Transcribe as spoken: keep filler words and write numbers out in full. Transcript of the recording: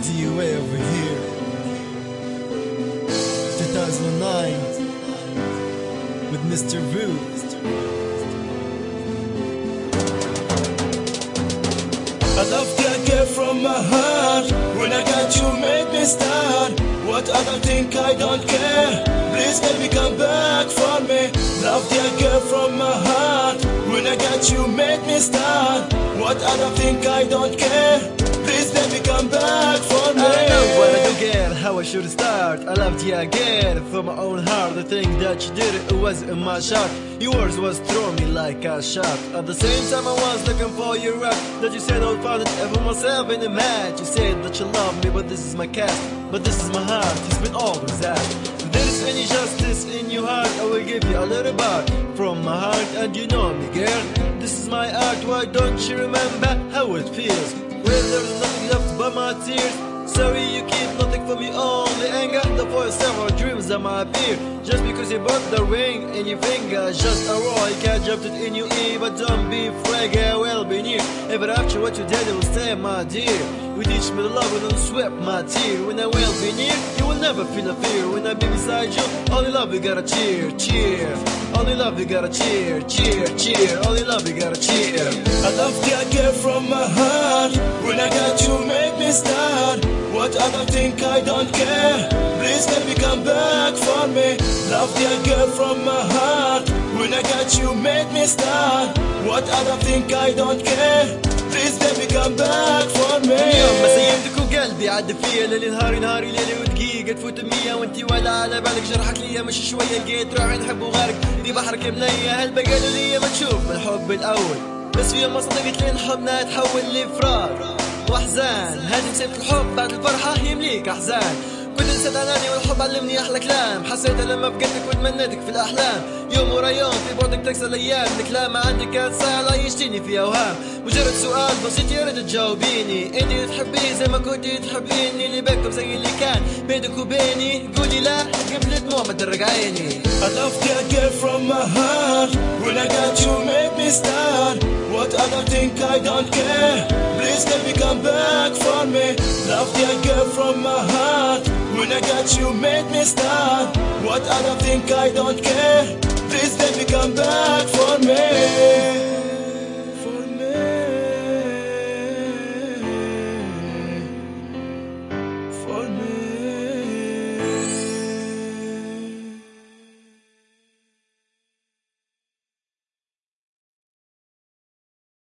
D way over here. two thousand nine with Mister Vu. I love that girl from my heart. When I got you, make me start. What other think I don't care? Please baby come back for me. Love that girl from my heart. When I got you, make me start. What other think I don't care? Please baby come back for me. I know what I don't get, how I should start. I loved you again from my own heart. The thing that you did, it was in my shot. Yours was throwing me like a shot. At the same time I was looking for your rap. That you said I'll find it for myself in a match. You said that you love me, but this is my cast. But this is my heart, it's been always that. If there is any justice in your heart, I will give you a little part from my heart. And you know me, girl, this is my art. Why don't you remember how it feels? Well, there's nothing left but my tears. Sorry you keep nothing from me, only anger. The voice several dreams that might appear. Just because you bought the ring in your finger, just a roll, you can't drop it in your ear. But don't be afraid, I will be near. Ever after what you did, it will stay, my dear. You teach me to love and don't sweat my tear. When I will be near, you will never feel a fear. When I be beside you, only love you gotta cheer, cheer. Only love you gotta cheer, cheer, cheer. Only love you gotta cheer. I love that girl from my heart. When I got you, make me start. What other think I don't care? Please baby come back for me. Love that girl from my heart. When I got you, make me start. What other think I don't care? Please baby come back for me. اليوم ما سيبتك وقلبي عد فيا ليلي نهاري نهاري ليلي ودقيقة تفوت المية وانتي ولا على بالك جرحك ليا مش شوية لقيت روحي نحب وغارق دي بحرك ملية هالبقى قالوا ليا ما تشوف من الحب الأول بس في يوم ما صدقت لين حبنا تحول لفراق واحزان هادي نسيت الحب بعد الفرحة يمليك أحزان كنت نسيت عناني والحب علمني أحلى كلام حسيتها لما فقدتك وتمنيتك في الأحلام يوم ورا يوم في بعدك تكسر الأيام الكلام ما عندك كانت سهلة يشتيني في أوهام مجرد سؤال بسيط يا ريت تجاوبيني انتي تحبيني زي ما كنتي تحبيني اللي بينكم زي اللي كان بينك وبيني قولي لا قبل دموع ما تدرق عيني. I love that girl from my heart. When I got you, make me start. What other think I don't care? Please baby come back for me. Love that girl from my heart. When I got you, make me start. What other think I don't care? Please baby come back for me.